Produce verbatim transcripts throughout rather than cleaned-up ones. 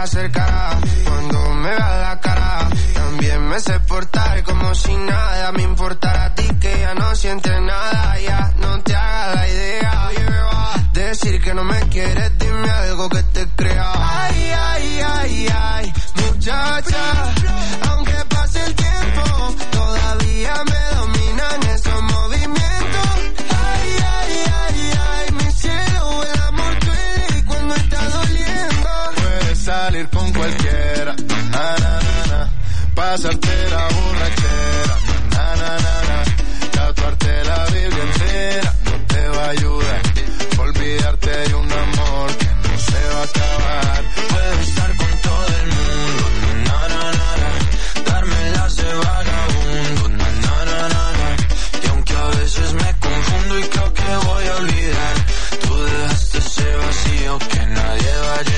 acercará cuando me vea la cara. También me sé portar como si nada me importara a ti, que ya no sientes nada. Ya no te hagas la idea. Decir que no me quieres, dime algo que te crea. Ay, ay, ay, ay, muchacha, aunque pase el tiempo, todavía me dominan esos movimientos. Ay, ay, ay, ay, mi cielo, el amor duele y cuando está doliendo. Puedes salir con cualquiera, na, na, na, na. Pasarte la borrachera, na, na, na, na. Tatuarte la Biblia entera no te va a ayudar. Olvidarte de un amor que no se va a acabar. Puedo estar con todo el mundo, na, na, na, na. Darme las de vagabundo, na, na, na, na, na. Y aunque a veces me confundo y creo que voy a olvidar, tú dejaste ese vacío que nadie va a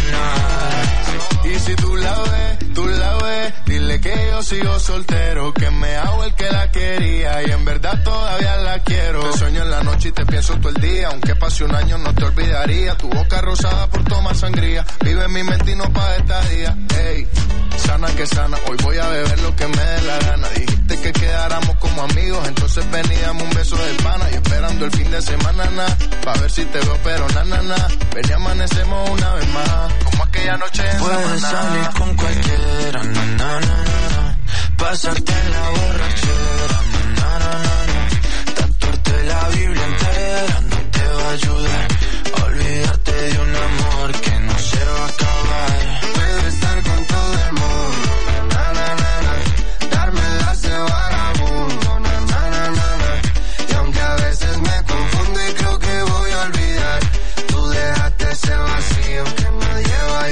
llenar. Y si tú la ves, tú la ves, dile que yo sigo soltero, que me hago el que la quería y en verdad todavía la quiero. Te sueño en la noche y te pienso todo el día, aunque pase un año no te olvidaría. Tu boca rosada por tomar sangría, vive en mi mente y no pa' esta día. Ey, sana que sana, hoy voy a beber lo que me dé la gana. Dijiste que quedáramos como amigos, entonces ven y dame un beso de pana. Y esperando el fin de semana, na, pa' ver si te veo, pero na, na, na. Ven y amanecemos una vez más, como aquella noche en Puedes Samaná. salir con cualquiera, na, na, na, na. Pasarte en la borrachera, na, na, na, na. Tatuarte la Biblia entera no te va a ayudar. Olvidarte de un amor que no se va a acabar. Puedo estar con todo el mundo, na, na, na, na. Darme las de vagabundo, na, na, na, na, na. Y aunque a veces me confundo y creo que voy a olvidar, tú dejaste ese vacío que nadie va a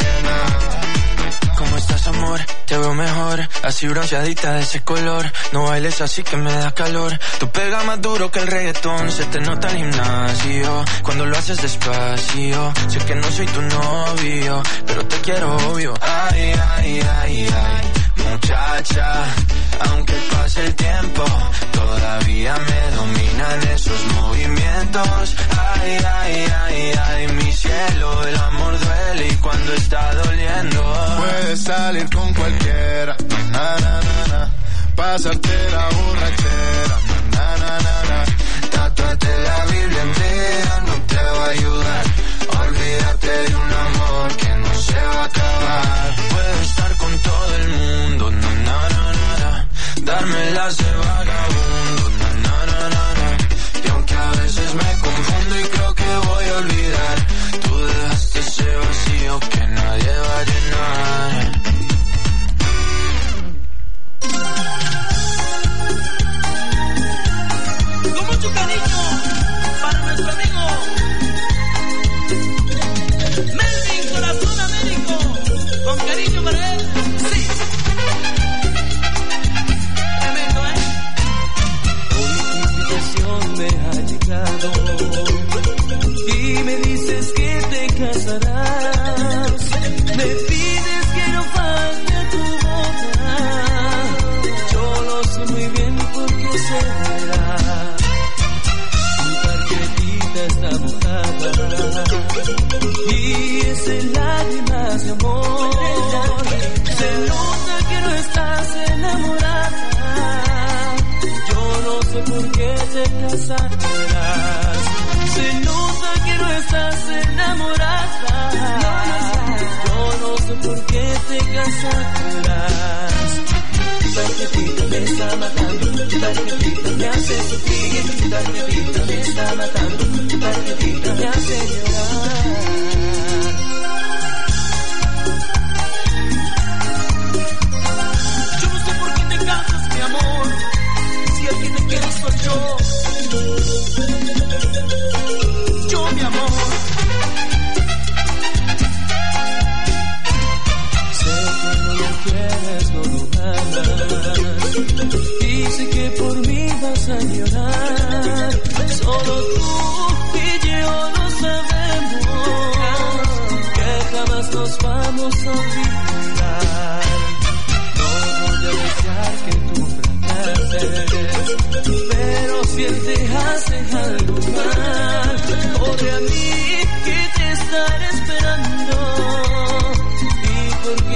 llenar. ¿Cómo estás, amor? Te veo mejor, así bronceadita de ese color. No bailes así que me da calor. Tú pegas más duro que el reggaetón, se te nota el gimnasio cuando lo haces despacio. Sé que no soy tu novio, pero te quiero obvio. Ay, ay, ay, ay, muchacha, aunque pase el tiempo, todavía me dominan esos movimientos. Ay, ay, ay, ay, mi cielo, el amor duele y cuando está doliendo. Puedes salir con cualquiera, na, na, na, na. Pasarte la borrachera, na, na, na, na. Tatuarte la Biblia entera no te va a ayudar. Olvídate de un amor que no se va a acabar. Puedo estar con todo el mundo, na, na, na, na, na. Darme las de vagabundo, na, na, na, na, na. Y aunque a veces me confundo y creo que voy a olvidar, tú dejaste ese vacío que nadie va a llenar. Con mucho cariño para nuestro amigo Melvin Corazón Américo, con cariño para él. Sí, tremendo, ¿eh? Hoy tu invitación me ha llegado y me dices que te casarás. Me pides que no falte a tu boda. Yo lo sé muy bien porque será. Está mojada y es en lágrimas de amor. Se nota que no estás enamorada. Yo no sé por qué te casarás. Se nota que no estás enamorada. Yo no sé por qué te casarás. Tu tarjetita me está matando, tu tarjetita me hace sufrir, tu tarjetita me está matando, tu tarjetita me hace llorar. Yo no sé por qué te casas, mi amor, si el que te quiere soy yo. Yo, mi amor. Sé que no lo quieres, no lo amas, y sé que por mí vas a llorar. Solo tú y yo lo sabemos, que jamás nos vamos a olvidar. No voy a desear que tú fracases, pero si él te hace algo mal, corre a mí que te estaré esperando. Y porque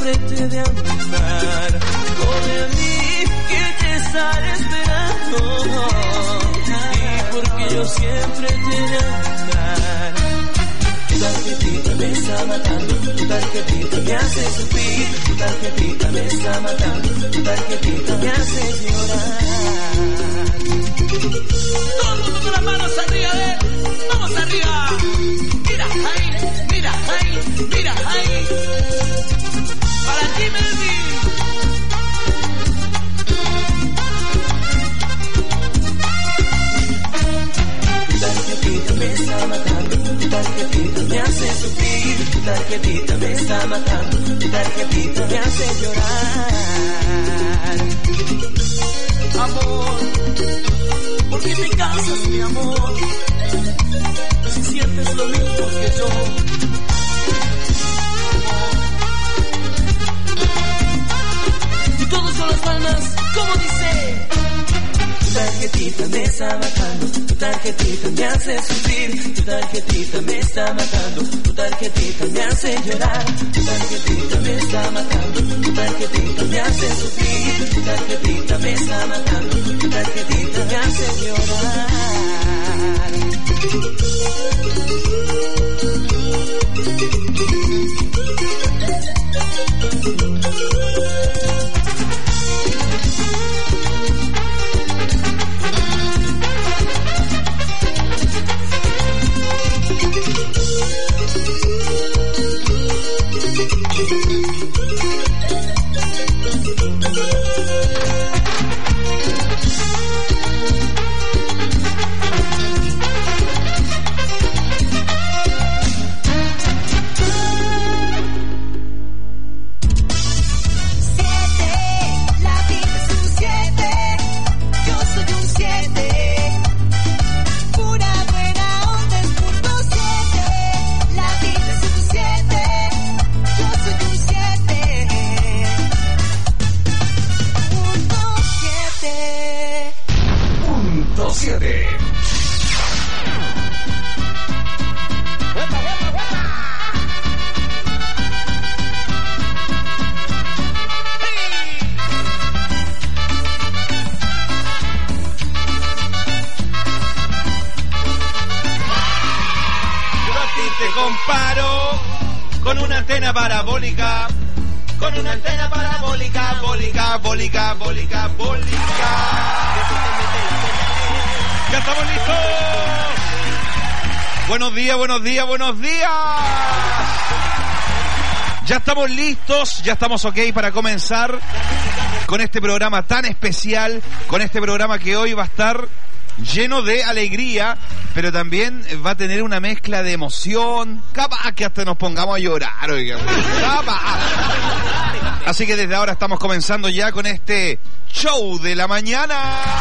siempre te de amar. Corre a mí que te estaré esperando. Y porque yo siempre te de amar. Tu tarjetita me está matando, tu tarjetita me hace sufrir, tu tarjetita me está matando, tu tarjetita me hace llorar. Todo el mundo con las manos arriba, ¿eh? Vamos arriba. Mira ahí, mira ahí, mira ahí. Para ti, Melvin. Tu tarjetita me está matando, tu tarjetita me hace sufrir, tu tarjetita me está matando, tu tarjetita me hace llorar. Amor, ¿por qué te cansas, mi amor? Si sientes lo mismo que yo. Y todos con las palmas, como dice. Tu tarjetita me está matando, tu tarjetita me hace sufrir, tu tarjetita me está matando, tu tarjetita me hace llorar, tu tarjetita me está matando, tu tarjetita me hace sufrir, tu tarjetita me está matando, tu tarjetita me hace llorar. Parabólica, con una antena parabólica, bólica, bólica, bólica, bólica. ¡Ya estamos listos! Buenos días, buenos días, buenos días. Ya estamos listos, ya estamos ok para comenzar con este programa tan especial, con este programa que hoy va a estar lleno de alegría, pero también va a tener una mezcla de emoción, capaz que hasta nos pongamos a llorar, oiga, capaz. Así que desde ahora estamos comenzando ya con este show de la mañana,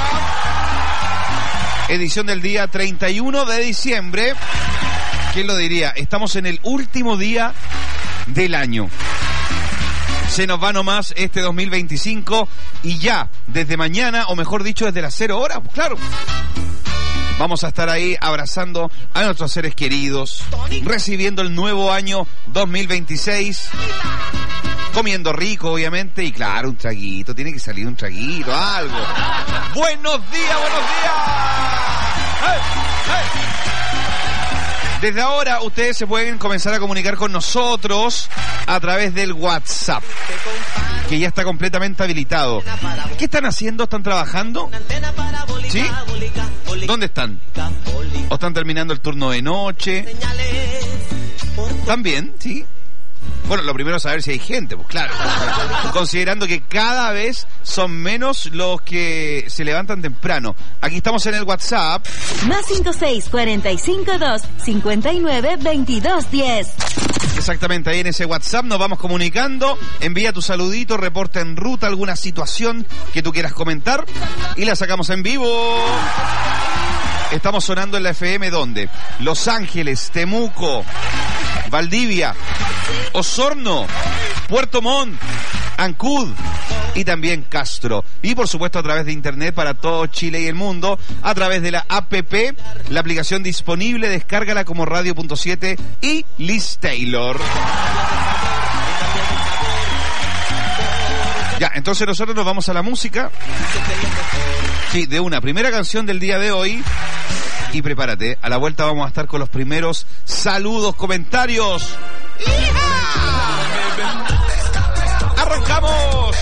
edición del día treinta y uno de diciembre. ¿Quién lo diría? Estamos en el último día del año. Se nos va nomás este dos mil veinticinco y ya desde mañana, o mejor dicho desde las cero horas, pues claro, vamos a estar ahí abrazando a nuestros seres queridos, recibiendo el nuevo año dos mil veintiséis, comiendo rico obviamente, y claro, un traguito, tiene que salir un traguito, algo. Buenos días, buenos días. ¡Hey! ¡Hey! Desde ahora ustedes se pueden comenzar a comunicar con nosotros a través del WhatsApp, que ya está completamente habilitado. ¿Qué están haciendo? ¿Están trabajando? ¿Sí? ¿Dónde están? ¿O están terminando el turno de noche? ¿También? ¿Sí? Bueno, lo primero es saber si hay gente, pues claro. Considerando que cada vez son menos los que se levantan temprano. Aquí estamos en el WhatsApp. Más cinco seis, cuarenta y cinco, dos, cincuenta y nueve, veintidós, diez. Exactamente, ahí en ese WhatsApp nos vamos comunicando. Envía tu saludito, reporta en ruta alguna situación que tú quieras comentar y la sacamos en vivo. Estamos sonando en la F M, ¿dónde? Los Ángeles, Temuco, Valdivia, Osorno, Puerto Montt, Ancud y también Castro. Y por supuesto a través de internet para todo Chile y el mundo, a través de la app, la aplicación disponible, descárgala como radio punto siete y Liz Taylor. Ya, entonces nosotros nos vamos a la música. Sí, de una primera canción del día de hoy. Y prepárate, a la vuelta vamos a estar con los primeros saludos, comentarios. ¡Arrancamos!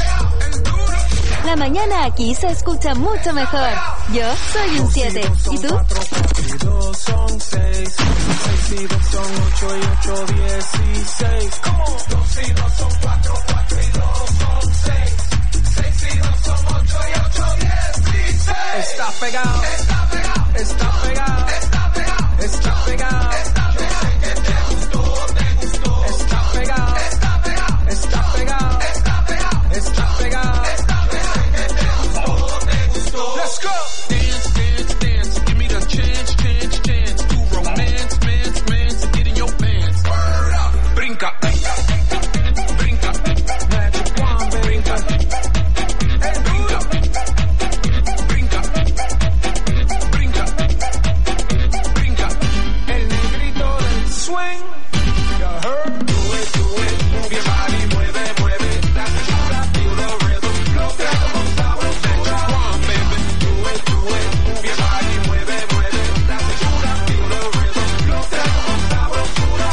La mañana aquí se escucha mucho mejor. Yo soy un siete. ¿Y tú? dos son seis, seis y dos son ocho y ocho dieciséis. dos y dos son cuatro, cuatro y dos son seis, seis y dos son ocho y ocho dieciséis. Está pegado, está pegado, está pegado, está pegado, está pegado. Desde que te gustó, te gustó. Está pegado, está pegado, está pegado, está pegado, está pegado. Desde que te gustó, te gustó. Let's go. Dance, dance, dance. Give me the chance, chance, chance to romance, mance, mance. Get in your pants. Word up. Brinca, brinca, brinca. Magic wand, baby. Brinca. Hey, brinca. Brinca. Brinca. Brinca. El negrito del swing. You heard? Do it, do it. Move your body, mueve, mueve. That's the chula, feel the rhythm. Lo que hagamos sabrosura. Magic wand, baby. Do it, do it. Move your body, mueve, mueve. That's the chula, feel the rhythm. Lo que hagamos sabrosura.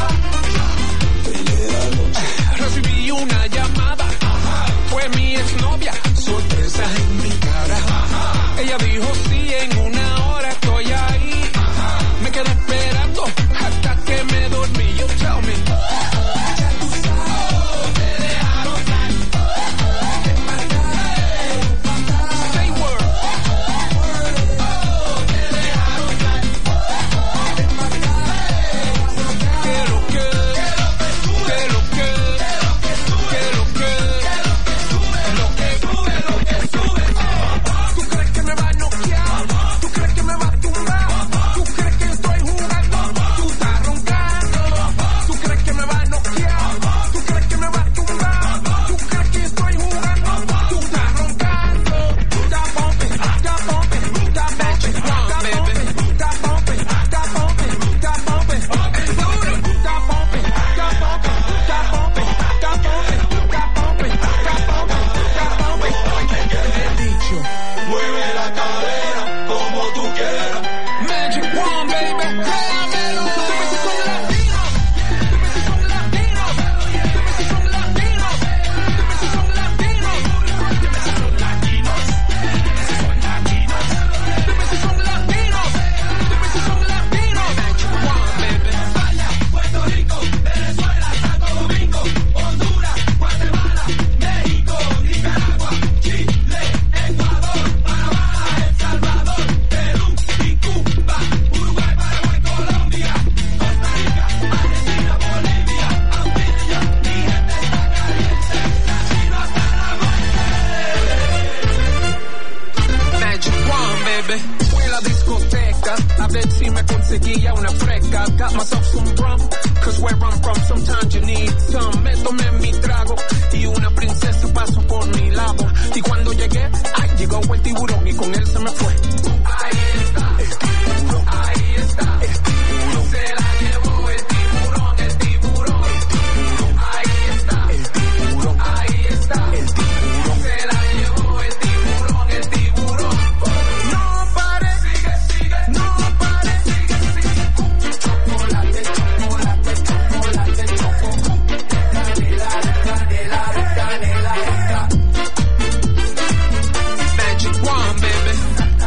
Recibí una llamada. Fue mi exnovia. Sorpresa en mi cara. Ella dijo sí, en una hora estoy ahí. Me quedé esperando hasta que me dormí. You tell me. Say word. Que lo que, que lo que, que lo que, lo que sube, lo que sube. ¿Tú crees que me va a noquear? ¿Tú crees que me va a tumbar? ¿Tú crees que estoy jugando? Tú estás roncando. ¿Tú crees que me va a noquear? ¿Tú crees que me va a tumbar? ¿Tú crees que estoy jugando? Tú estás roncando. Está bumping, está bumping, está bumping, está bumping, está bumping, está bumping, está bumping. Es duro. Está bumping, está bumping, está bumping, está bumping, está bumping, está bumping, está bumping. He dicho, mueve la cadera como tú quieras. Magic wand, baby. Créamelo. Dime si son latinos. Dime si son latinos. Dime si son latinos. Dime si son latinos. Dime si son latinos. Dime si son latinos. Dime si son latinos. Magic wand, baby. España, Puerto Rico, Venezuela, Santo Domingo, Honduras, Guatemala, México, Nicaragua, Chile, Ecuador, Panamá, El Salvador, Perú y Cuba, Uruguay, Paraguay, Colombia, Costa Rica, Argentina, Bolivia, Antillas, mi gente está caliente, latino hasta la muerte. Magic wand, baby. Fui a la discoteca a ver si me conseguía una fresca. Got myself some rum, cause where I'm from sometimes you need some. Me tomé mi trago y una princesa pasó por mi lado. Y cuando llegué, ay, llegó el tiburón y con él se me fue. Ahí está, el tiburón. Ahí está, el tiburón. Se la llevó el tiburón, el tiburón. El tiburón. Ahí está, el tiburón. Ahí está, el tiburón. Se la llevó el tiburón, el tiburón. No pare, sigue, sigue. No pare, sigue, sigue. Chocolate, chocolate, chocolate, chocolate. Canela, canela, canela, canela. Magic wand, baby.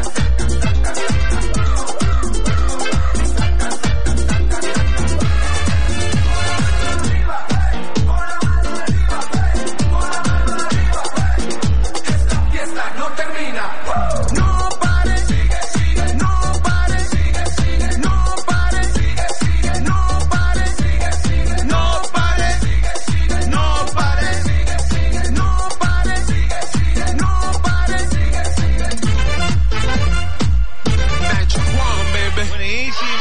Esta fiesta no termina. No pare, sigue, sigue. No pare, sigue, sigue. No pare, sigue, sigue. No pare, sigue, sigue. No pare, sigue, sigue. No pare, sigue, sigue. No pare, sigue, sigue. No pare, sigue, sigue. Magic wand, baby. Buenísimo.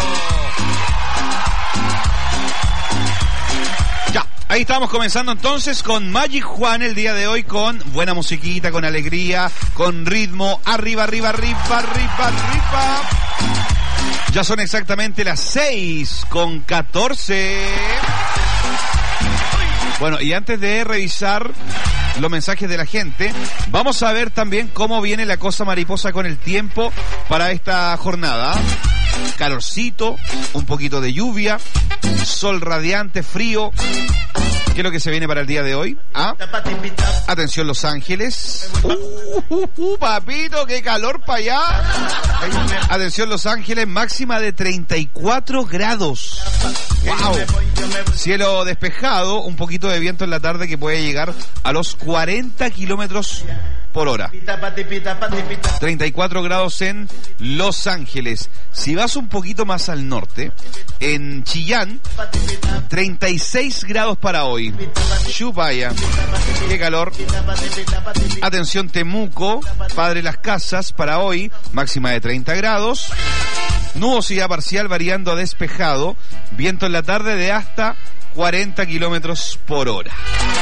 Ya, ahí estamos comenzando entonces con Magic Juan el día de hoy, con buena musiquita, con alegría, con ritmo, arriba, arriba, arriba, arriba, arriba. Ya son exactamente las seis con catorce. Bueno, y antes de revisar los mensajes de la gente. Vamos a ver también cómo viene la cosa mariposa con el tiempo para esta jornada. Calorcito, un poquito de lluvia, sol radiante, frío. ¿Qué es lo que se viene para el día de hoy? ¿Ah? Atención, Los Ángeles. Uh, uh, uh, papito, qué calor para allá. Atención, Los Ángeles, máxima de treinta y cuatro grados. Wow. Cielo despejado, un poquito de viento en la tarde que puede llegar a los cuarenta kilómetros por hora. treinta y cuatro grados en Los Ángeles. Si vas un poquito más al norte, en Chillán, treinta y seis grados para hoy. Chupaya, qué calor. Atención, Temuco, Padre Las Casas, para hoy, máxima de treinta grados. Nubosidad parcial variando a despejado. Viento en la tarde de hasta cuarenta kilómetros por hora.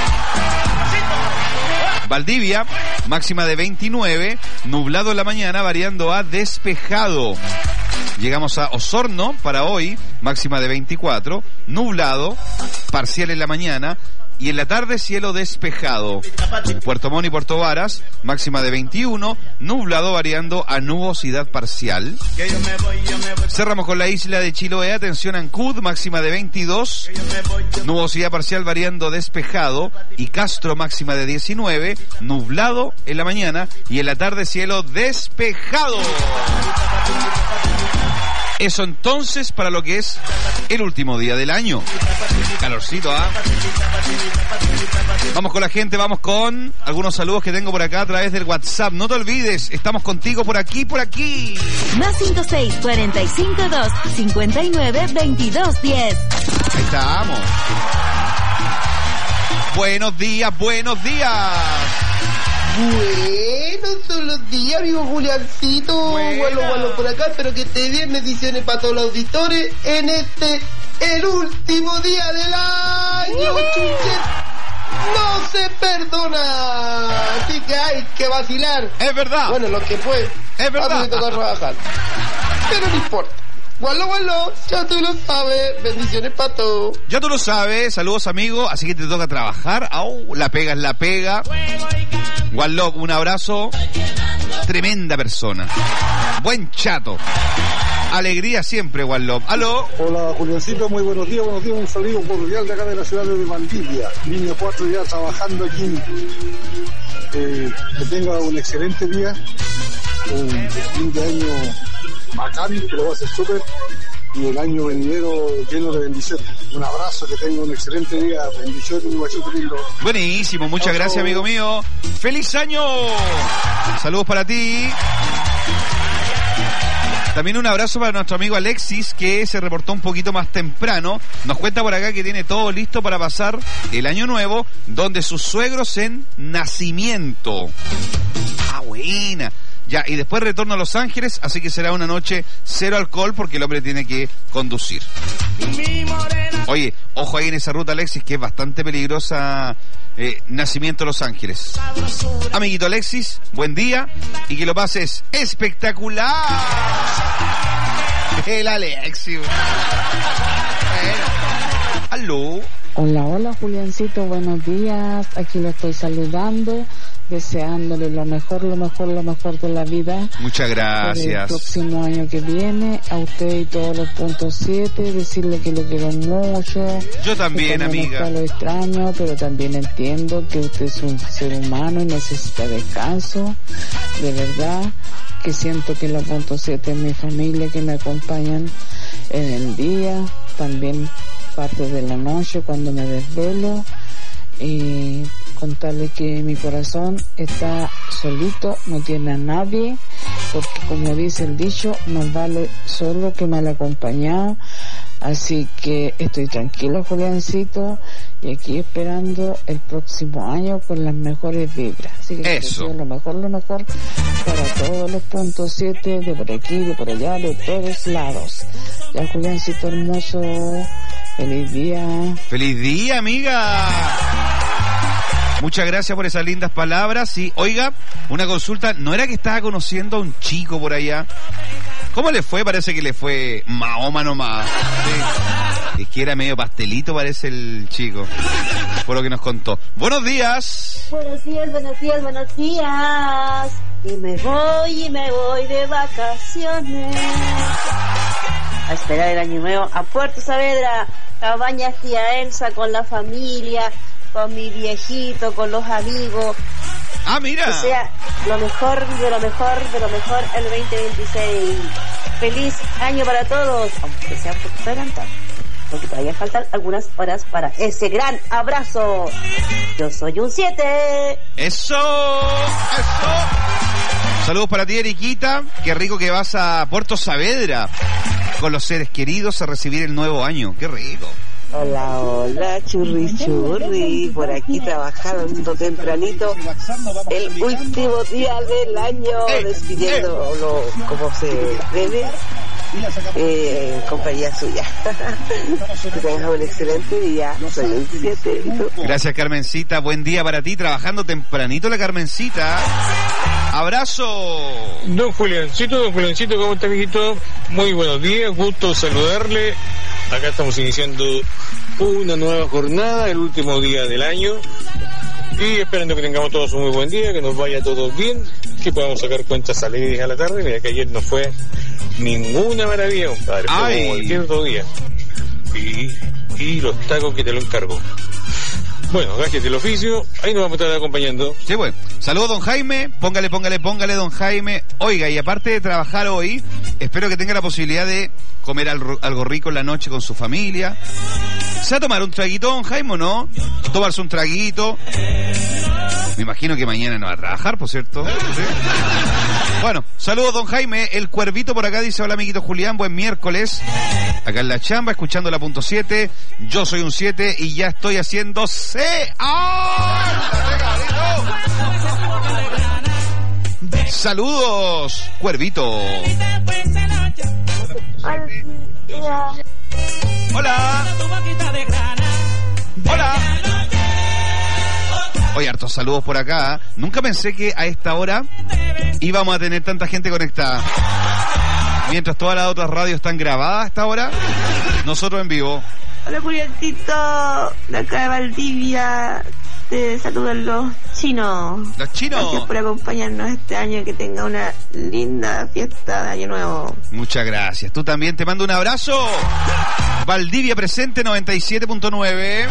Valdivia, máxima de veintinueve, nublado en la mañana, variando a despejado. Llegamos a Osorno para hoy, máxima de veinticuatro, nublado, parcial en la mañana y en la tarde cielo despejado. Puerto Montt y Puerto Varas, máxima de veintiuno, nublado variando a nubosidad parcial. Cerramos con la isla de Chiloé, atención Ancud, máxima de veintidós, nubosidad parcial variando despejado, y Castro máxima de diecinueve, nublado en la mañana y en la tarde cielo despejado. Eso entonces para lo que es el último día del año. Calorcito, ¿ah? Vamos con la gente, vamos con algunos saludos que tengo por acá a través del WhatsApp. No te olvides, estamos contigo por aquí, por aquí. Más cinco seis, cuarenta y cinco dos, cincuenta y nueve, veintidós, diez. Ahí estamos. Buenos días, buenos días. Buenos son los días, amigo Juliancito. Bueno, bueno, por acá, espero que esté bien. Bendiciones para todos los auditores en este, el último día del año. Chuchet, no se perdona. Así que hay que vacilar. Es verdad. Bueno, lo que fue. Es verdad. A mí me toca trabajar. Pero no importa. Gualo, gualo, ya tú lo sabes. Bendiciones para todos. Ya tú lo sabes. Saludos, amigo. Así que te toca trabajar. Au, la pega es la pega. One Love, un abrazo. Tremenda persona. Buen chato. Alegría siempre, One Love. ¿Aló? Hola, Juliancito, muy buenos días. Buenos días, un saludo cordial de acá de la ciudad de Valdivia. Niño cuatro ya trabajando aquí. Eh, que tenga un excelente día. Un fin de año bacán, que lo va a hacer súper. Y el año venidero lleno de bendiciones. Un abrazo, que tenga un excelente día. Bendiciones, un guachito lindo. Buenísimo, muchas gracias, amigo mío. ¡Feliz año! Saludos para ti. También un abrazo para nuestro amigo Alexis, que se reportó un poquito más temprano. Nos cuenta por acá que tiene todo listo para pasar el año nuevo, donde sus suegros en nacimiento. Ah, buena. Ya, y después retorno a Los Ángeles, así que será una noche cero alcohol porque el hombre tiene que conducir. Oye, ojo ahí en esa ruta, Alexis, que es bastante peligrosa. Eh, nacimiento Los Ángeles. Amiguito Alexis, buen día y que lo pases espectacular. El Alexis. Bueno. Aló. Hola, hola Juliancito, buenos días. Aquí lo estoy saludando, deseándole lo mejor, lo mejor, lo mejor de la vida. Muchas gracias. Para el próximo año que viene, a usted y todos los puntos siete, decirle que lo quiero mucho. Yo también, amiga. Lo extraño, pero también entiendo que usted es un ser humano y necesita descanso. De verdad que siento que los puntos siete es mi familia, que me acompañan en el día, también parte de la noche cuando me desvelo, y contarle que mi corazón está solito, no tiene a nadie, porque como dice el dicho, nos vale solo que mal acompañado. Así que estoy tranquilo, Juliancito, y aquí esperando el próximo año con las mejores vibras. Así que eso, lo mejor, lo mejor para todos los puntos siete, de por aquí, de por allá, de todos lados. Ya, Juliancito hermoso, feliz día. Feliz día, amiga. Muchas gracias por esas lindas palabras. Y oiga, una consulta, ¿no era que estaba conociendo a un chico por allá? ¿Cómo le fue? Parece que le fue Mahoma nomás. Sí. Es que era medio pastelito, parece el chico. por lo que nos contó. Buenos días. Buenos días, buenos días, buenos días. Y me voy, y me voy de vacaciones. A esperar el año nuevo a Puerto Saavedra, Cabañas Tía Elsa, con la familia, con mi viejito, con los amigos. Ah, mira. Que sea lo mejor, de lo mejor, de lo mejor el veinte veintiséis. Feliz año para todos, aunque sea un poquito adelantado, porque todavía faltan algunas horas para ese gran abrazo. Yo soy un siete. Eso, eso. Saludos para ti, Eriquita. Qué rico que vas a Puerto Saavedra con los seres queridos a recibir el nuevo año. Qué rico. Hola, hola, churri churri, por aquí trabajando tempranito, el último día del año, despidiéndolo como se debe, eh, en compañía suya. Que tengas un excelente día, soy un siete. Gracias, Carmencita, buen día para ti, trabajando tempranito la Carmencita. Abrazo. Don Juliancito, don Juliancito, ¿cómo está, amiguito? Muy buenos días, gusto saludarle. Acá estamos iniciando una nueva jornada, el último día del año, y esperando que tengamos todos un muy buen día, que nos vaya todo bien, que podamos sacar cuentas alegres a la tarde. Mira que ayer no fue ninguna maravilla, compadre, fue como cualquier otro día. Y, y los tacos que te lo encargo. Bueno, gracias del oficio, ahí nos vamos a estar acompañando. Sí, bueno. Saludos, don Jaime, póngale, póngale, póngale, don Jaime. Oiga, y aparte de trabajar hoy, espero que tenga la posibilidad de comer algo, algo rico en la noche con su familia. ¿Se va a tomar un traguito, don Jaime, o no? Tomarse un traguito. Me imagino que mañana no va a trabajar, por cierto. ¿Sí? Bueno, saludos, don Jaime. El Cuervito por acá dice: hola, amiguito Julián, buen miércoles. Acá en la chamba, escuchando la punto siete. Yo soy un siete y ya estoy haciendo C. ¡Ah! Saludos, Cuervito. Hola. Hola. Oye, hartos saludos por acá. Nunca pensé que a esta hora íbamos a tener tanta gente conectada. Mientras todas las otras radios están grabadas a esta hora, nosotros en vivo. Hola, Juliantito, de acá de Valdivia. Te saludan los chinos. Los chinos. Gracias por acompañarnos este año. Que tenga una linda fiesta de Año Nuevo. Muchas gracias. Tú también, te mando un abrazo. Valdivia presente noventa y siete punto nueve.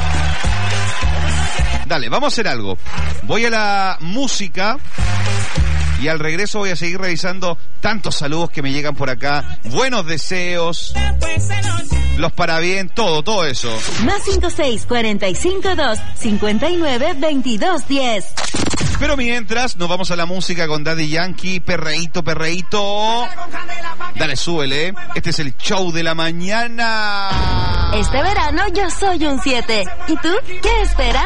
Dale, vamos a hacer algo. Voy a la música y al regreso voy a seguir revisando tantos saludos que me llegan por acá. Buenos deseos, los parabien, todo, todo eso. Más cinco seis, cuarenta y cinco, dos, cincuenta y nueve, veintidós, diez. Pero mientras, nos vamos a la música con Daddy Yankee. Perreíto, perreíto. Dale, súbele. Este es el show de la mañana. Este verano yo soy un siete. ¿Y tú? ¿Qué esperas?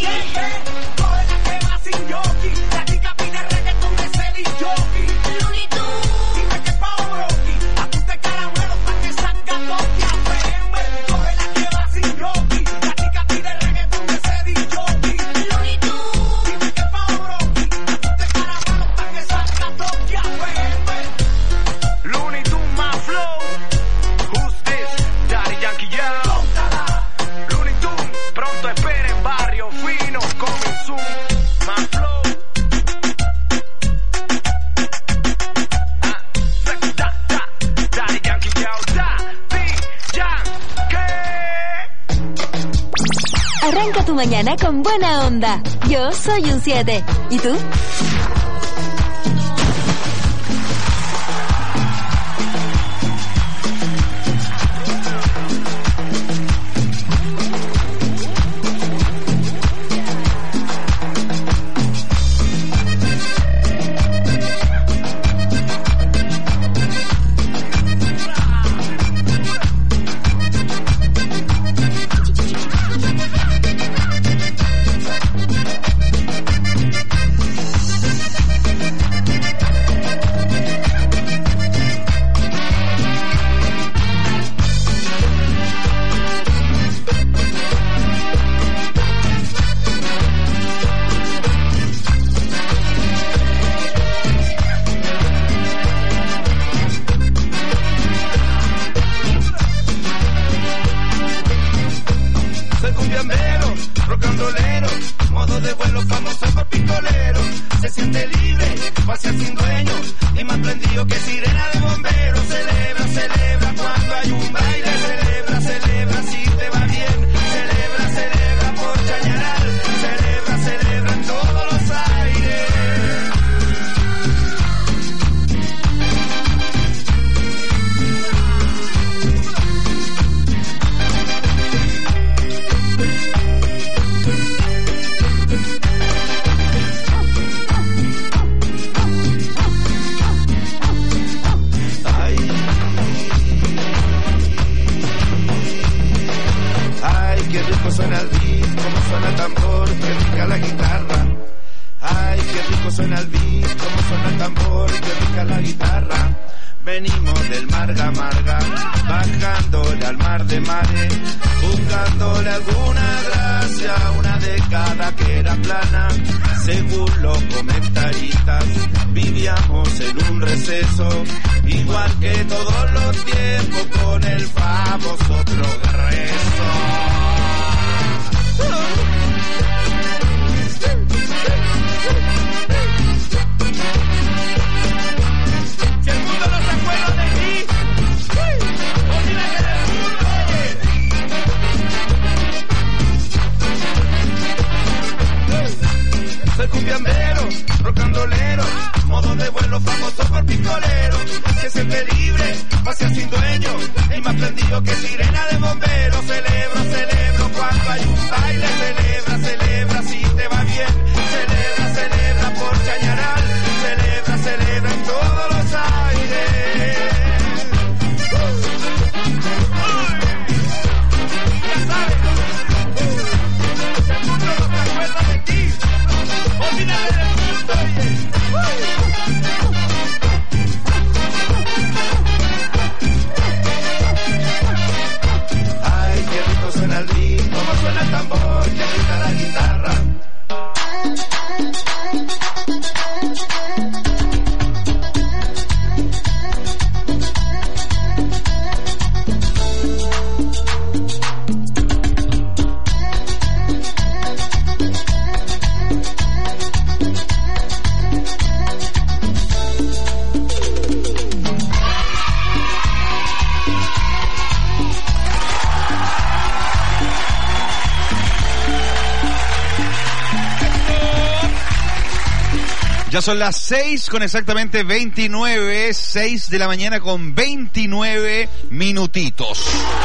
Arranca tu mañana con buena onda. Yo soy un siete. ¿Y tú? Son las seis con exactamente veintinueve, seis de la mañana con veintinueve minutitos.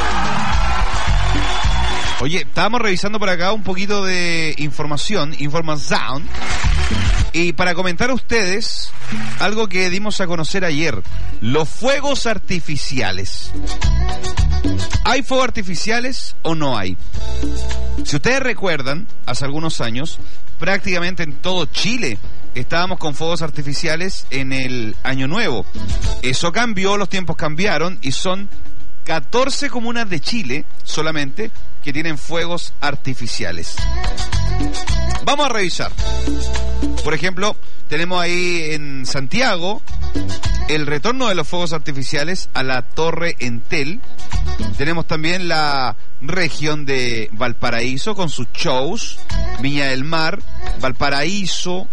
Oye, estábamos revisando por acá un poquito de información, información, y para comentar a ustedes algo que dimos a conocer ayer, los fuegos artificiales. ¿Hay fuegos artificiales o no hay? Si ustedes recuerdan, hace algunos años, prácticamente en todo Chile estábamos con fuegos artificiales en el Año Nuevo. Eso cambió, los tiempos cambiaron y son catorce comunas de Chile solamente que tienen fuegos artificiales. Vamos a revisar. Por ejemplo, tenemos ahí en Santiago el retorno de los fuegos artificiales a la Torre Entel. Tenemos también la región de Valparaíso con sus shows, Viña del Mar, Valparaíso.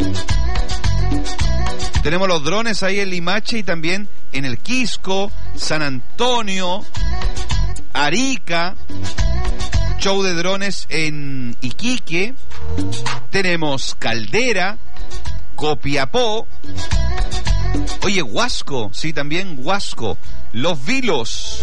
Tenemos los drones ahí en Limache y también en el Quisco, San Antonio, Arica, show de drones en Iquique. Tenemos Caldera, Copiapó. Oye, Huasco, sí, también Huasco, Los Vilos.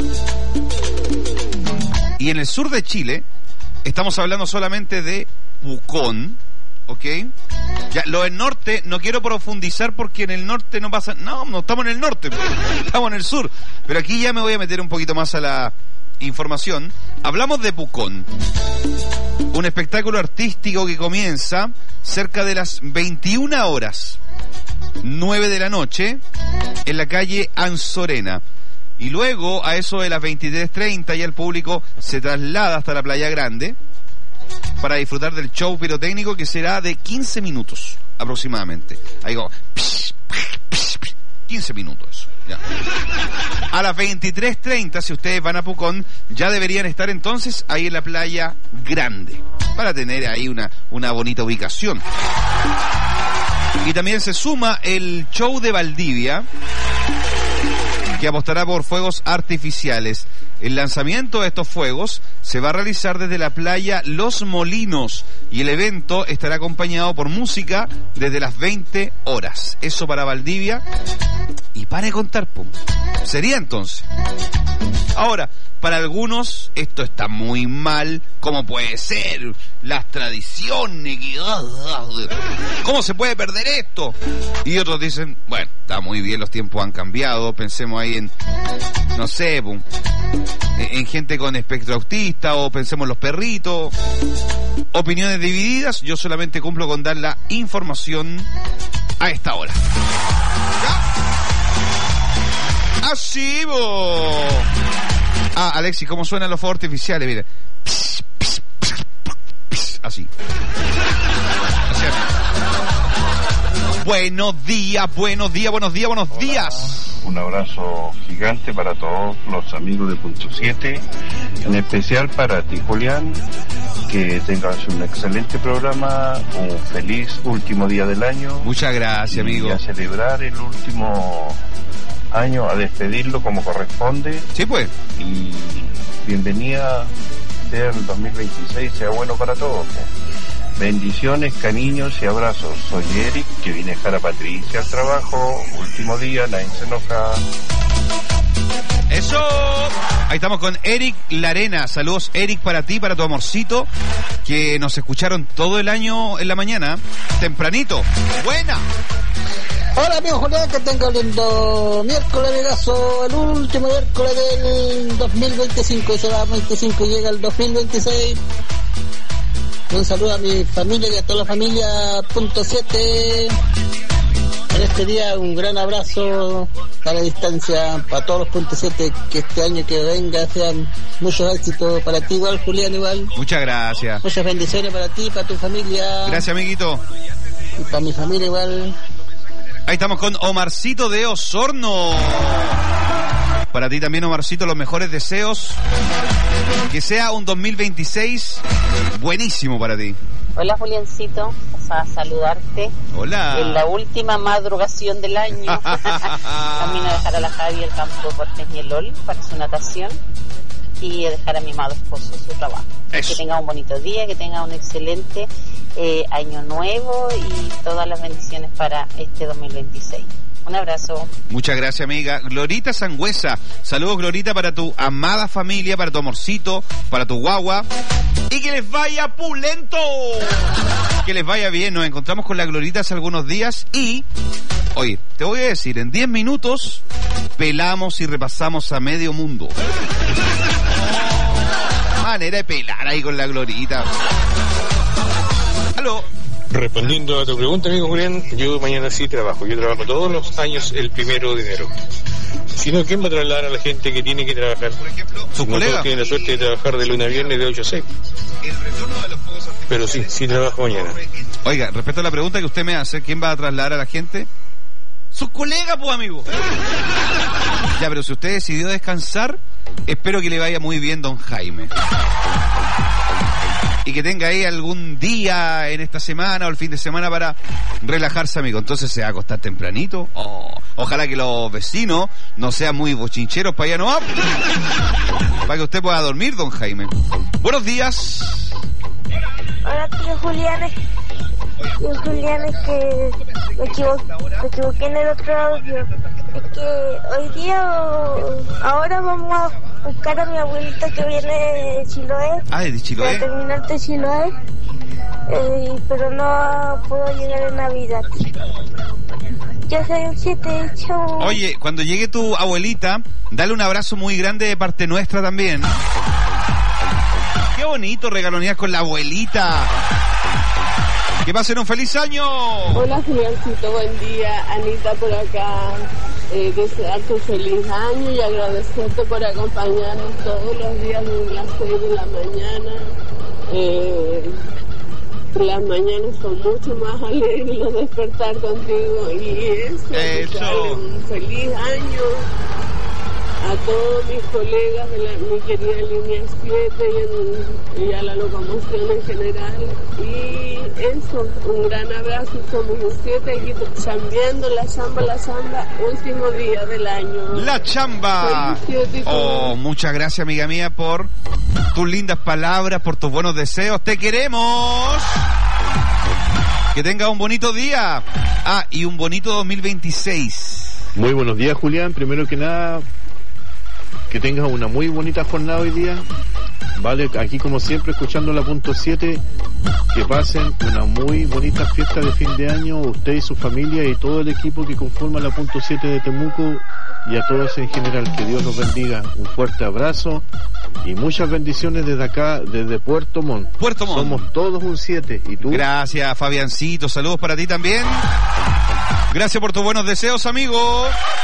Y en el sur de Chile estamos hablando solamente de Pucón, ¿ok? Ya, lo del norte no quiero profundizar porque en el norte no pasa... No, no estamos en el norte, estamos en el sur. Pero aquí ya me voy a meter un poquito más a la información. Hablamos de Pucón, un espectáculo artístico que comienza cerca de las veintiuna horas, nueve de la noche, en la calle Anzorena. Y luego, a eso de las veintitrés treinta, ya el público se traslada hasta la Playa Grande para disfrutar del show pirotécnico, que será de quince minutos aproximadamente. Ahí como quince minutos. Ya. A las veintitrés treinta, si ustedes van a Pucón, ya deberían estar entonces ahí en la Playa Grande, para tener ahí una, una bonita ubicación. Y también se suma el show de Valdivia, que apostará por fuegos artificiales. El lanzamiento de estos fuegos se va a realizar desde la playa Los Molinos y el evento estará acompañado por música desde las veinte horas. Eso para Valdivia. Y para de contar, pum. Sería entonces. Ahora, para algunos esto está muy mal. ¿Cómo puede ser? Las tradiciones. ¿Cómo se puede perder esto? Y otros dicen, bueno, está muy bien, los tiempos han cambiado. Pensemos ahí en, no sé, pum, en gente con espectro autista, o pensemos en los perritos. Opiniones divididas. Yo solamente cumplo con dar la información a esta hora. Así, bo. Ah, Alexis, ¿cómo suenan los fuegos artificiales? Mire. Así. Así. Buenos días, buenos días, buenos días, buenos Hola. días. Un abrazo gigante para todos los amigos de Punto siete, en especial para ti, Julián. Que tengas un excelente programa, un feliz último día del año. Muchas gracias, amigo. Y a celebrar el último año, a despedirlo como corresponde. Sí, pues. Y bienvenida sea el dos mil veintiséis, sea bueno para todos. Bendiciones, cariños y abrazos. Soy Eric, que vine a dejar a Patricia al trabajo. Último día, nadie se enoja. Eso. Ahí estamos con Eric Larena. Saludos, Eric, para ti, para tu amorcito, que nos escucharon todo el año en la mañana, tempranito. Buena. Hola, amigo Julián, que tenga un lindo miércoles, amigazo, el último miércoles del dos mil veinticinco, y se va veinticinco y llega el dos mil veintiséis. Un saludo a mi familia y a toda la familia Punto siete. En este día un gran abrazo a la distancia para todos los Punto siete, que este año que venga sean muchos éxitos para ti igual, Julián, igual. Muchas gracias. Muchas bendiciones para ti, para tu familia. Gracias, amiguito. Y para mi familia igual. Ahí estamos con Omarcito de Osorno. Para ti también, Omarcito, los mejores deseos. Que sea un dos mil veintiséis buenísimo para ti. Hola, Juliancito, o sea, saludarte. Hola. En la última madrugación del año. Camino a dejar a la Javi el campo de Cortés y el L O L para su natación. Y a dejar a mi amado esposo su trabajo. Eso. Que tenga un bonito día, que tenga un excelente eh, año nuevo y todas las bendiciones para este dos mil veintiséis. Un abrazo. Muchas gracias, amiga. Glorita Sangüesa. Saludos, Glorita, para tu amada familia, para tu amorcito, para tu guagua. Y que les vaya pulento. Que les vaya bien. Nos encontramos con la Glorita hace algunos días y... Oye, te voy a decir, en diez minutos pelamos y repasamos a medio mundo. manera de pelar ahí con la Glorita. Aló. Respondiendo a tu pregunta, amigo Julián, yo mañana sí trabajo. Yo trabajo todos los años el primero de enero. Si no, ¿quién va a trasladar a la gente que tiene que trabajar? Por ejemplo, sus no colegas. Todos tienen la suerte de trabajar de lunes a viernes de ocho a seis. El retorno de los fuegos artificiales. Pero sí, sí trabajo mañana. Oiga, respecto a la pregunta que usted me hace, ¿quién va a trasladar a la gente? Sus colegas, pues, amigo. Ya, pero si usted decidió descansar, espero que le vaya muy bien, don Jaime. Y que tenga ahí algún día en esta semana o el fin de semana para relajarse, amigo. Entonces se va a acostar tempranito. Oh, ojalá que los vecinos no sean muy bochincheros para allá, no. Para que usted pueda dormir, don Jaime. Buenos días. Hola, tío Julián. Tío Julián, es que me equivoqué, me equivoqué en el otro audio. Es que hoy día, o ahora vamos a buscar a mi abuelita que viene de Chiloé. Ah, de Chiloé. Para terminar de Chiloé. Eh, pero no puedo llegar en Navidad. Yo soy un siete, chau. Oye, cuando llegue tu abuelita, dale un abrazo muy grande de parte nuestra también. Qué bonito regalonear con la abuelita. Que pasen un feliz año. Hola, Juliancito, buen día. Anita por acá. Eh, desearte un feliz año y agradecerte por acompañarnos todos los días desde las seis de la mañana. Eh, las mañanas son mucho más alegres los despertar contigo y eso. Eso. Un feliz año a todos mis colegas de la, mi querida línea siete y, en, y a la locomoción en general. Y eso, un gran abrazo. Somos un siete aquí chambeando la chamba, la chamba, último día del año. La chamba. Oh, muchas gracias, amiga mía, por tus lindas palabras, por tus buenos deseos. Te queremos. Que tenga un bonito día. Ah, y un bonito dos mil veintiséis. Muy buenos días, Julián. Primero que nada, que tengas una muy bonita jornada hoy día. Vale, aquí como siempre escuchando la punto siete, que pasen una muy bonita fiesta de fin de año, usted y su familia y todo el equipo que conforma la punto siete de Temuco y a todos en general, que Dios los bendiga. Un fuerte abrazo y muchas bendiciones desde acá, desde Puerto Montt. Puerto Montt. Somos todos un siete. ¿Y tú? Gracias, Fabiancito, saludos para ti también. Gracias por tus buenos deseos, amigo.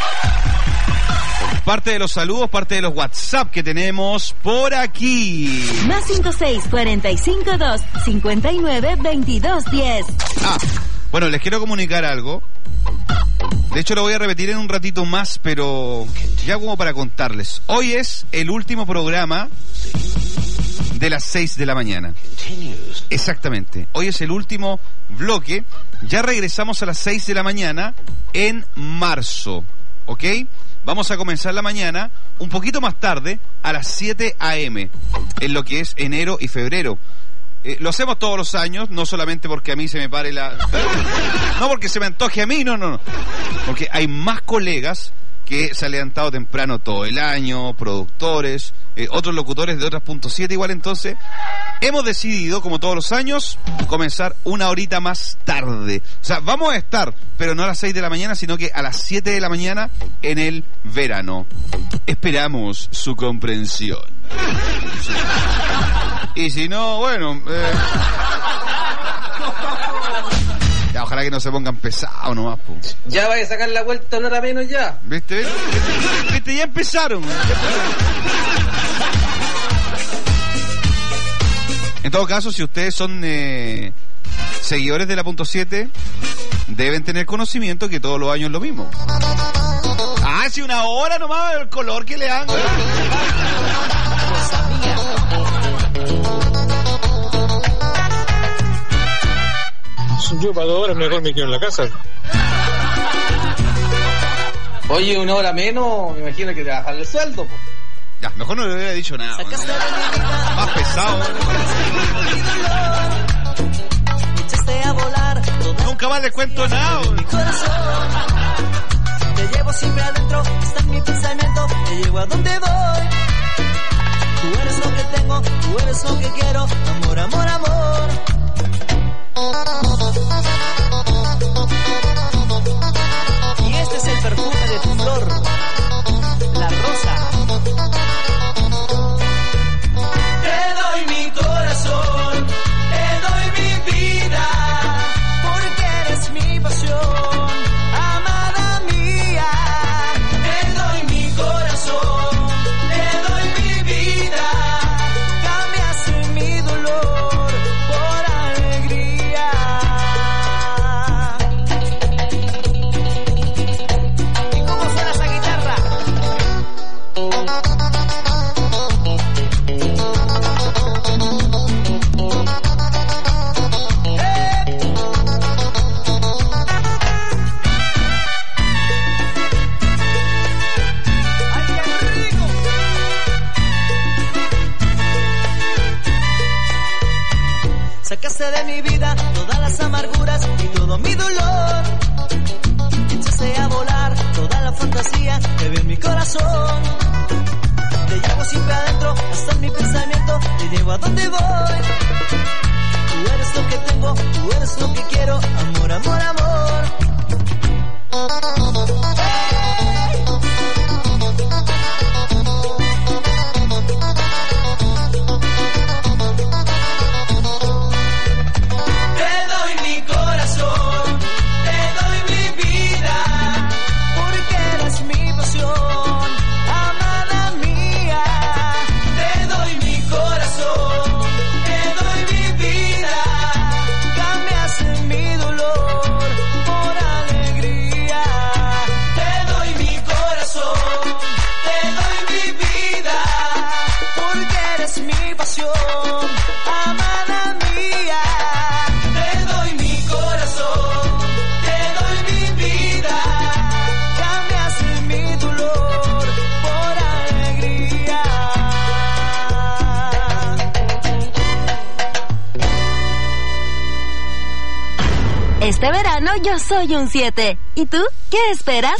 Parte de los saludos, parte de los WhatsApp que tenemos por aquí. Más cinco seis cuatro cinco dos cinco nueve veintidós diez. Ah, bueno, les quiero comunicar algo. De hecho, lo voy a repetir en un ratito más, pero ya como para contarles. Hoy es el último programa de las seis de la mañana. Exactamente. Hoy es el último bloque. Ya regresamos a las seis de la mañana en marzo. ¿Ok? Vamos a comenzar la mañana un poquito más tarde, a las siete a eme, en lo que es enero y febrero. Eh, lo hacemos todos los años, no solamente porque a mí se me pare la... No porque se me antoje a mí, no, no, no. Porque hay más colegas que se han levantado temprano todo el año, productores, eh, otros locutores de otras punto siete igual. Entonces hemos decidido, como todos los años, comenzar una horita más tarde. O sea, vamos a estar, pero no a las seis de la mañana, sino que a las siete de la mañana en el verano. Esperamos su comprensión. Y si no, bueno... Eh... Ya, ojalá que no se pongan pesados nomás, po. Ya vaya a sacar la vuelta, no era menos ya. ¿Viste? ¿Viste? ¿Viste? Ya empezaron. En todo caso, si ustedes son eh, seguidores de la punto siete, deben tener conocimiento que todos los años es lo mismo. Ah, si una hora nomás, el color que le dan. Yo para dos horas mejor me quedo en la casa. Oye, una hora menos, me imagino que te bajan el sueldo, po. Ya, mejor no le hubiera dicho nada, ¿no? Más pesado. Nunca más le cuento nada. Te llevo siempre adentro, está en mi pensamiento, te llevo a donde voy. Tú eres lo que tengo, tú eres lo que quiero, amor, amor, amor. Y este es el perfume de tu flor, la rosa. Te doy Llevaste de mi vida todas las amarguras y todo mi dolor. Echaste a volar toda la fantasía que vi en mi corazón. Te llevo siempre adentro, hasta en mi pensamiento, te llevo a donde voy. Tú eres lo que tengo, tú eres lo que quiero, amor, amor, amor. Este verano yo soy un siete. ¿Y tú? ¿Qué esperas?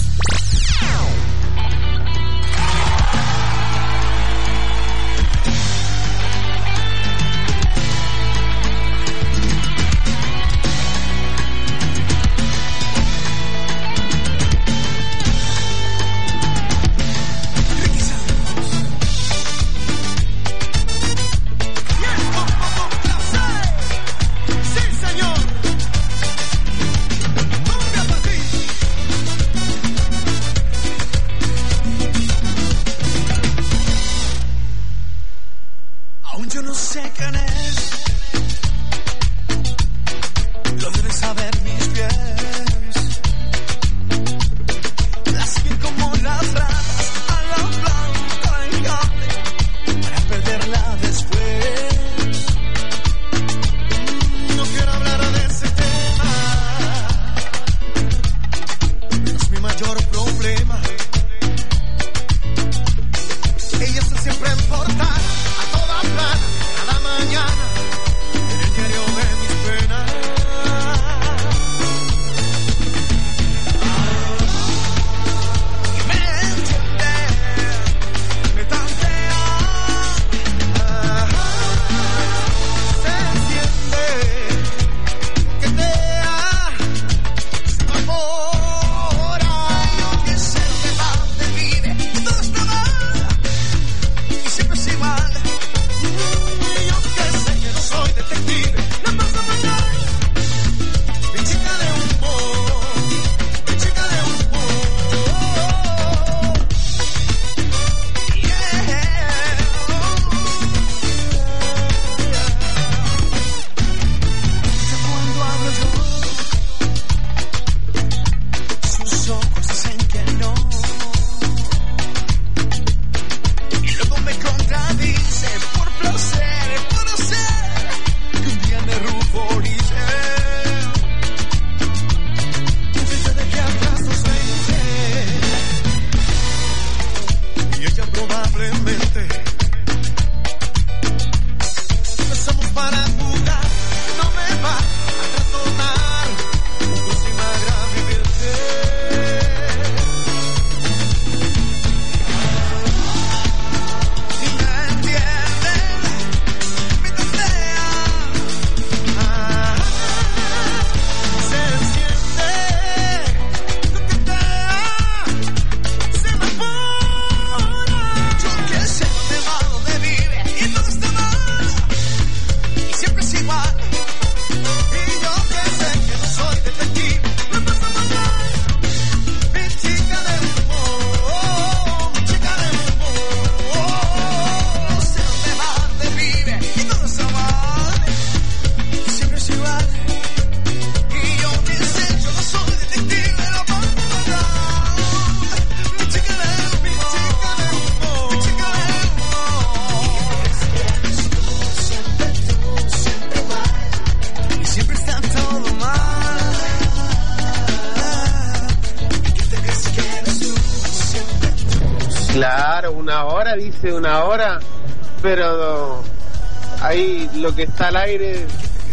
Claro, una hora, dice una hora, pero ahí lo que está al aire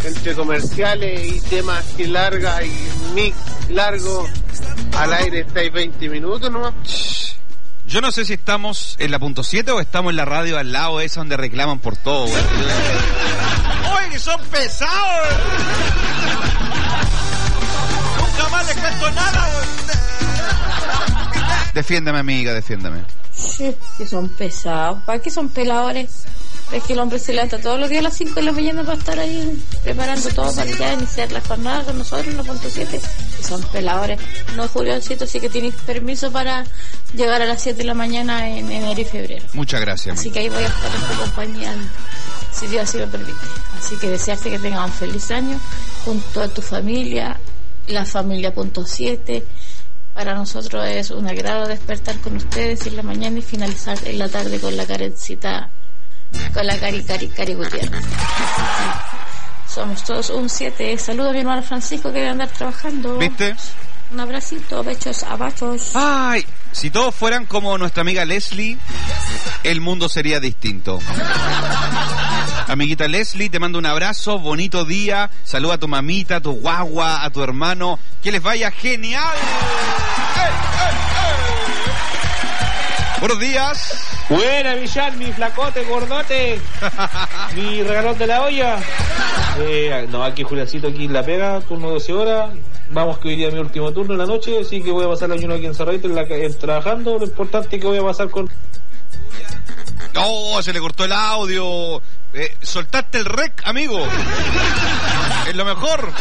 entre comerciales y temas que larga y mix largo, al aire estáis veinte minutos nomás. Yo no sé si estamos en la punto siete o estamos en la radio al lado esa donde reclaman por todo, güey. ¡Oye, que son pesados! Nunca más les cuento nada, güey. Defiéndame, amiga, defiéndame. Sí, que son pesados. ¿Para qué son peladores? Es que el hombre se levanta todos los días a las cinco de la mañana para estar ahí preparando todo para ya iniciar la jornada con nosotros en la punto siete. Que son peladores. No, Julioncito, sí que tienes permiso para llegar a las siete de la mañana en enero y febrero. Muchas gracias. Así que ahí voy a estar en tu compañía, si Dios así lo permite. Así que desearte que tengas un feliz año junto a tu familia, la familia punto siete. Para nosotros es un agrado despertar con ustedes en la mañana y finalizar en la tarde con la Karencita, con la Cari Cari Cari Gutiérrez. Somos todos un siete. Saludo a mi hermano Francisco que debe andar trabajando. ¿Viste? Un abracito, bechos, abachos. Ay, si todos fueran como nuestra amiga Leslie, el mundo sería distinto. Amiguita Leslie, te mando un abrazo, bonito día, saluda a tu mamita, a tu guagua, a tu hermano, que les vaya genial. ¡Ey, ey, ey! Buenos días. Buena, Villar, mi flacote, gordote, mi regalón de la olla. Eh, no, aquí Juliancito, aquí en La Pega, turno doce horas. Vamos que hoy día es mi último turno en la noche, así que voy a pasar el año aquí en Cerradito, en la, en, trabajando. Lo importante es que voy a pasar con... No, se le cortó el audio. Eh, soltaste el rec, amigo. Es lo mejor.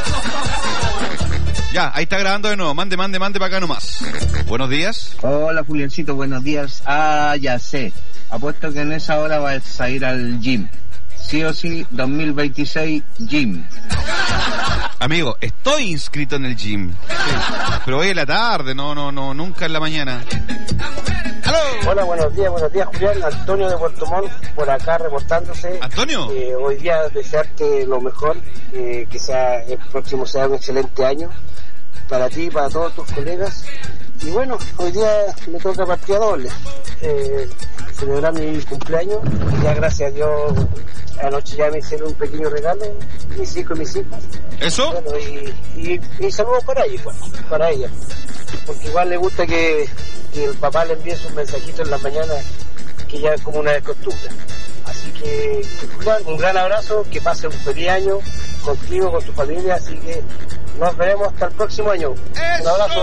Ya, ahí está grabando de nuevo. Mande, mande, mande para acá nomás. Buenos días. Hola, Juliancito, buenos días. Ah, ya sé. Apuesto que en esa hora vas a ir al gym. Sí o sí, dos mil veintiséis, gym. Amigo, estoy inscrito en el gym. Sí. Pero hoy en la tarde, no, no, no, nunca en la mañana. ¡Aló! Hola, buenos días, buenos días, Julián. Antonio de Puerto Montt, por acá reportándose. ¿Antonio? Eh, hoy día desearte lo mejor, eh, que sea el próximo sea un excelente año para ti y para todos tus colegas. Y bueno, hoy día me toca partida doble. Eh, celebrar mi cumpleaños. Ya gracias a Dios, anoche ya me hicieron un pequeño regalo, mis hijos y mis hijas. ¿Eso? Bueno, y, y, y saludos para ellos, pues, para ella. Porque igual le gusta que, que el papá le envíe sus mensajitos en la mañana, que ya es como una costumbre. Así que, Julián, un gran abrazo, que pase un feliz año contigo, con tu familia, así que nos veremos hasta el próximo año. ¡Eso! Un abrazo.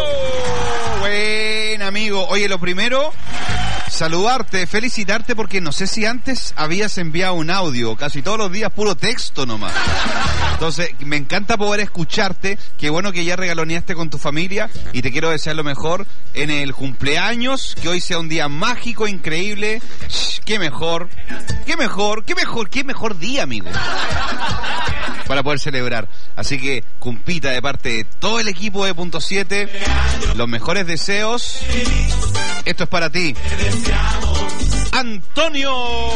Buen amigo. Oye, lo primero, saludarte, felicitarte, porque no sé si antes habías enviado un audio, casi todos los días puro texto nomás. Entonces, me encanta poder escucharte. Qué bueno que ya regaloneaste con tu familia y te quiero desear lo mejor en el cumpleaños, que hoy sea un día mágico, increíble. Shh, qué mejor, qué mejor, qué mejor, qué mejor día, amigo, para poder celebrar. Así que, cumpita, de parte de todo el equipo de Punto siete, los mejores deseos. Esto es para ti, Antonio.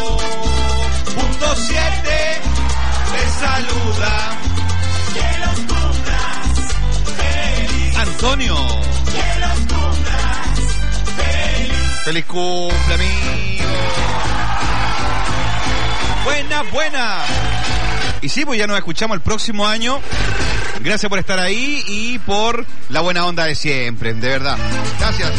Punto siete te saluda. Antonio. Feliz cumple, amigo. Buena, buena. Y sí, pues ya nos escuchamos el próximo año. Gracias por estar ahí y por la buena onda de siempre, de verdad. Gracias.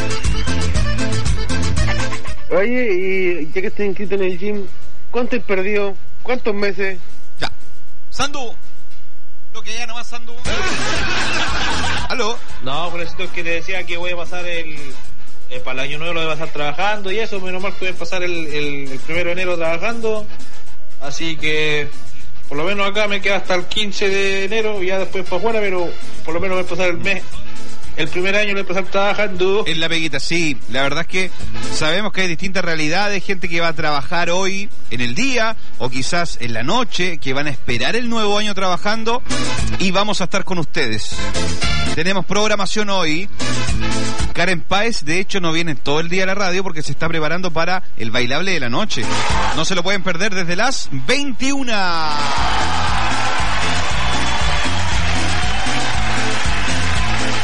Oye, y ya que estás inscrito en el gym, ¿cuánto has perdido? ¿Cuántos meses? Ya. Sandu. Lo que ya nomás, Sandu. ¿Aló? No, por eso es que te decía que voy a pasar el... Eh, para el año nuevo lo voy a pasar trabajando y eso, menos mal que voy a pasar el, el, el primero de enero trabajando. Así que... por lo menos acá me queda hasta el quince de enero y ya después para afuera, pero por lo menos voy a pasar el mes, el primer año lo voy a pasar trabajando. En la peguita, sí. La verdad es que sabemos que hay distintas realidades, gente que va a trabajar hoy en el día o quizás en la noche, que van a esperar el nuevo año trabajando y vamos a estar con ustedes. Tenemos programación hoy. Karen Páez, de hecho, no viene todo el día a la radio porque se está preparando para el bailable de la noche. No se lo pueden perder desde las veintiuna.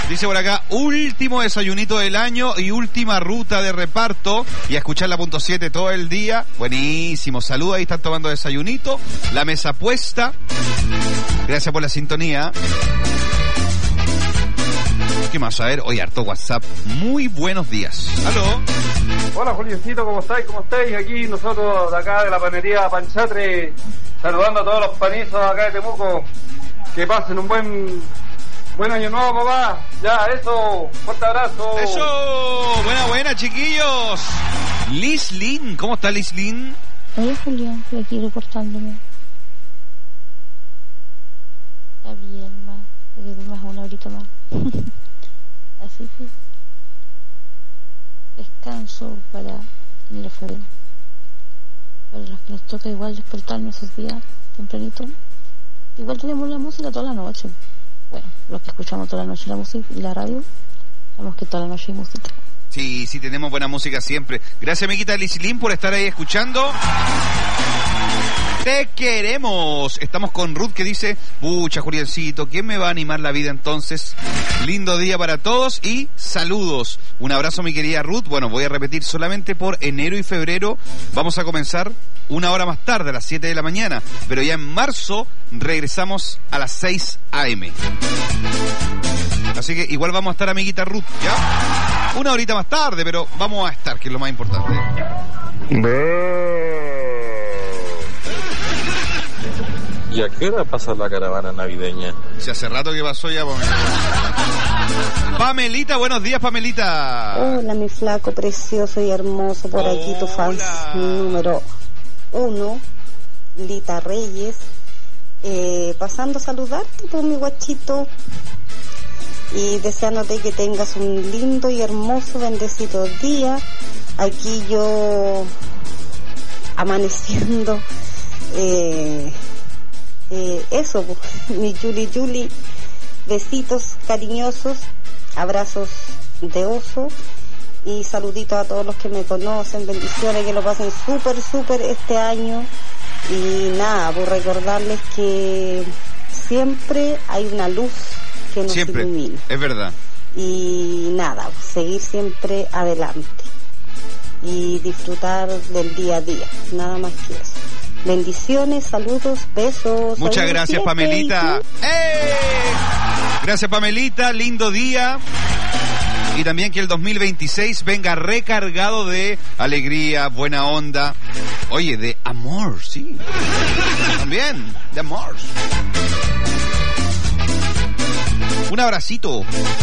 Dice por acá, último desayunito del año y última ruta de reparto. Y a escuchar la punto siete todo el día. Buenísimo, saludos, ahí están tomando desayunito. La mesa puesta. Gracias por la sintonía. ¿Qué más? A ver, hoy harto WhatsApp. Muy buenos días. ¿Aló? Hola, Juliencito, ¿cómo estáis? ¿Cómo estáis? Aquí nosotros de acá de la panería Panchatre, saludando a todos los panizos acá de Temuco. Que pasen un buen buen año nuevo, papá. Ya, eso. Fuerte abrazo. Eso. Buena, buena, chiquillos. Lislin, ¿cómo está Lislin? Hola, Julián, por aquí reportándome. Está bien, más. Me quedo más una horita más. Así que descanso para el febrero. Para los que nos toca igual despertarnos esos días tempranito. Igual tenemos la música toda la noche. Bueno, los que escuchamos toda la noche la música y la radio, sabemos que toda la noche hay música. Sí, sí, tenemos buena música siempre. Gracias, amiguita Lisilín, por estar ahí escuchando. Te queremos. Estamos con Ruth que dice, pucha, Juliancito, ¿quién me va a animar la vida entonces? Lindo día para todos y saludos. Un abrazo, mi querida Ruth. Bueno, voy a repetir solamente por enero y febrero. Vamos a comenzar una hora más tarde, a las siete de la mañana. Pero ya en marzo regresamos a las seis a eme. Así que igual vamos a estar, amiguita Ruth, ¿ya? Una horita más tarde, pero vamos a estar, que es lo más importante. ¿Y a qué hora pasa la caravana navideña? Si hace rato que pasó ya, Pamelita. Pamelita, buenos días, Pamelita. Hola, mi flaco precioso y hermoso, por aquí tu fans número uno, Lita Reyes. Eh, pasando a saludarte por mi guachito y deseándote que tengas un lindo y hermoso, bendecido día. Aquí yo amaneciendo. Eh, Eh, eso, mi Yuli Yuli, besitos cariñosos, abrazos de oso y saluditos a todos los que me conocen, bendiciones, que lo pasen súper, súper este año y nada, por recordarles que siempre hay una luz que nos siempre, ilumina. Es verdad. Y nada, seguir siempre adelante y disfrutar del día a día, nada más que eso. Bendiciones, saludos, besos. Muchas gracias, Pamelita. ¡Eh! Gracias, Pamelita, lindo día. Y también que el dos mil veintiséis venga recargado de alegría, buena onda. Oye, de amor, sí. También, de amor. Un abracito.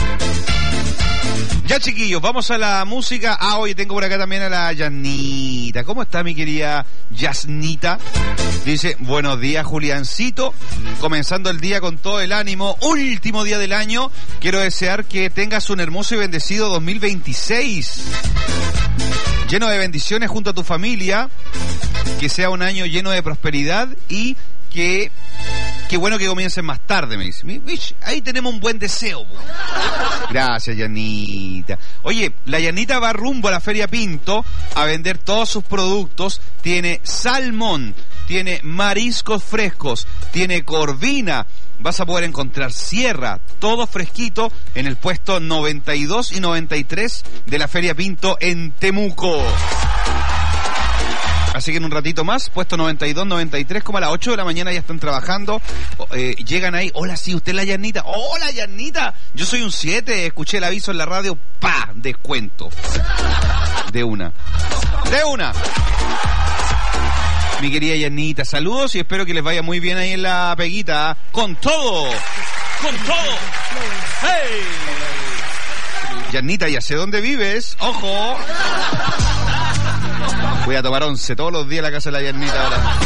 Ya, chiquillos, vamos a la música. Ah, hoy tengo por acá también a la Yasnita. ¿Cómo está, mi querida Yasnita? Dice, buenos días, Juliancito. Comenzando el día con todo el ánimo. Último día del año. Quiero desear que tengas un hermoso y bendecido dos mil veintiséis. Lleno de bendiciones junto a tu familia. Que sea un año lleno de prosperidad y que... Qué bueno que comiencen más tarde, me dice. Ahí tenemos un buen deseo. Gracias, Yanita. Oye, la Yanita va rumbo a la Feria Pinto a vender todos sus productos. Tiene salmón, tiene mariscos frescos, tiene corvina. Vas a poder encontrar sierra, todo fresquito, en el puesto noventa y dos y noventa y tres de la Feria Pinto en Temuco. Así que en un ratito más, puesto noventa y dos, noventa y tres, como a las ocho de la mañana ya están trabajando. Eh, llegan ahí, hola, sí, usted es la Yanita. Hola, Yanita. Yo soy un siete, escuché el aviso en la radio, pa, descuento. De una. De una. Mi querida Yanita, saludos y espero que les vaya muy bien ahí en la peguita. ¡Con todo! ¡Con todo! ¡Hey! Yanita, ya sé dónde vives. ¡Ojo! Voy a tomar once todos los días en la casa de la Yanita ahora.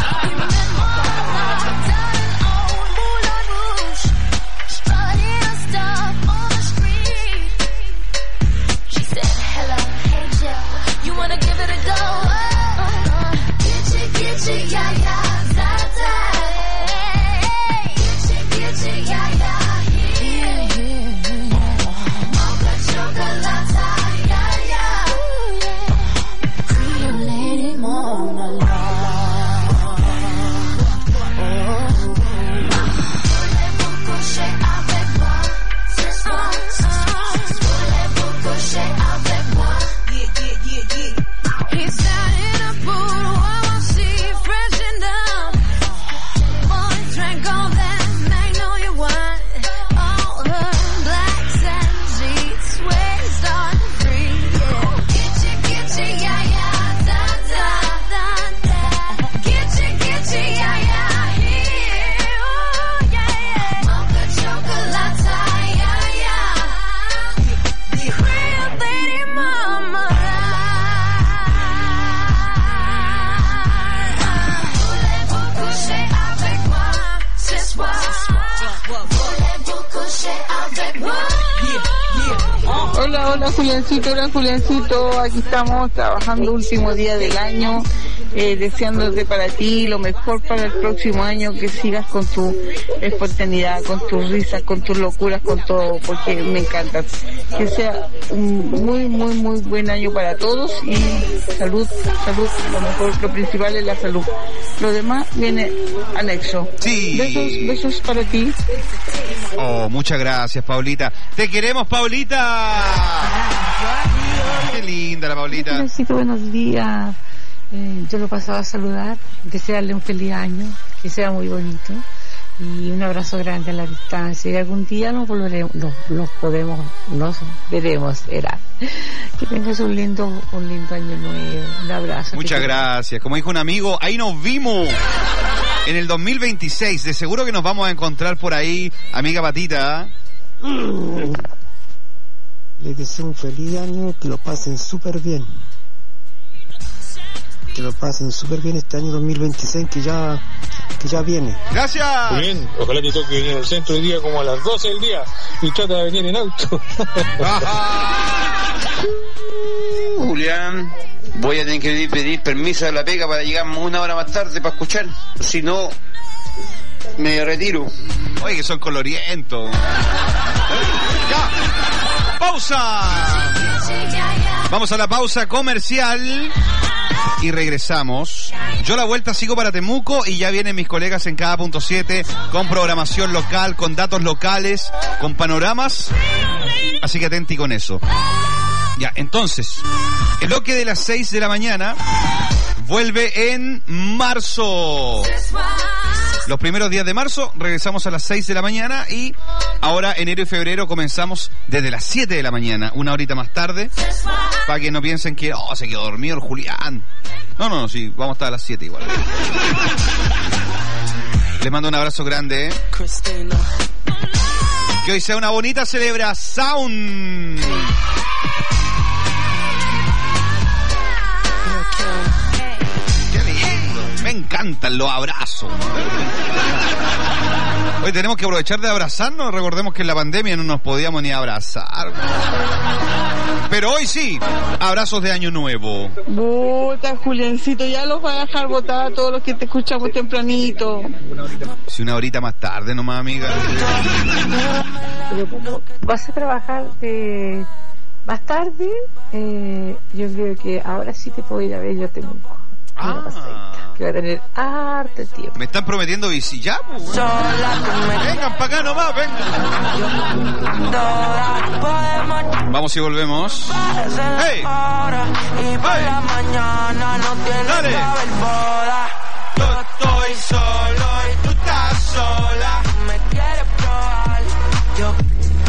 Hola Juliancito, hola Juliancito, aquí estamos trabajando último día del año, eh, deseándote para ti lo mejor para el próximo año, que sigas con tu espontaneidad, con tus risas, con tus locuras, con todo, porque me encantas. Que sea un muy, muy, muy buen año para todos y salud, salud, lo mejor, lo principal es la salud. Lo demás viene anexo. Sí. Besos, besos para ti. Oh, muchas gracias, Paulita. Te queremos, Paulita. Qué linda la Paulita. Necesito buenos días. Eh, yo lo pasaba a saludar, desearle un feliz año, que sea muy bonito y un abrazo grande a la distancia. Y algún día nos volveremos, nos, nos podemos, nos veremos, era. Que tengas un lindo, un lindo año nuevo. Un abrazo. Muchas gracias. Como dijo un amigo, ahí nos vimos. En el dos mil veintiséis, de seguro que nos vamos a encontrar por ahí, amiga Patita. Mm. Les deseo un feliz año, que lo pasen súper bien. Que lo pasen súper bien este año dos mil veintiséis, que ya, que ya viene. Gracias. Muy bien, ojalá te toque venir al centro del día como a las doce del día y trata de venir en auto. Julián, voy a tener que pedir permiso a la pega para llegar una hora más tarde para escuchar, si no me retiro. Oye, que son colorientos. Ya, pausa. Vamos a la pausa comercial y regresamos. Yo a la vuelta sigo para Temuco y ya vienen mis colegas en cada punto siete con programación local, con datos locales, con panoramas. Así que atenti con eso. Ya, entonces, el bloque de las seis de la mañana vuelve en marzo. Los primeros días de marzo regresamos a las seis de la mañana y ahora enero y febrero comenzamos desde las siete de la mañana, una horita más tarde, para que no piensen que oh, se quedó dormido el Julián. No, no, no, sí, vamos a estar a las siete igual. Les mando un abrazo grande, ¿eh? Que hoy sea una bonita celebración. Me encantan los abrazos. Hoy tenemos que aprovechar de abrazarnos. Recordemos que en la pandemia no nos podíamos ni abrazar. Pero hoy sí, abrazos de año nuevo. Bota, Juliancito, ya los va a dejar botar a todos los que te escuchamos tempranito. Si una horita más tarde nomás, amiga. ¿Vas a trabajar de más tarde? Eh, yo creo que ahora sí te puedo ir a ver, yo tengo un poco. Ah. Que va a tener harto tiempo. Me están prometiendo bici ya. Vengan para acá nomás, vengan. Vamos y volvemos. Hey. Hey. Dale. Yo estoy solo y tú estás sola.